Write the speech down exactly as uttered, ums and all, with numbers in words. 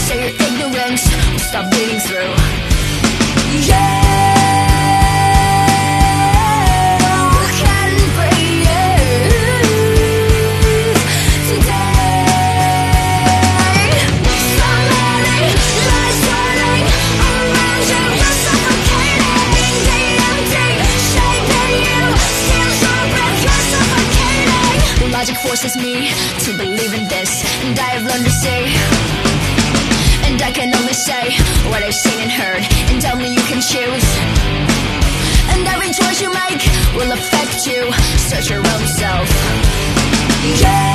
so your ignorance will stop bleeding through. Yeah. Logic forces me to believe in this, and I have learned to see, and I can only say what I've seen and heard, and only you can choose. And every choice you make will affect you. Search your own self. Yeah.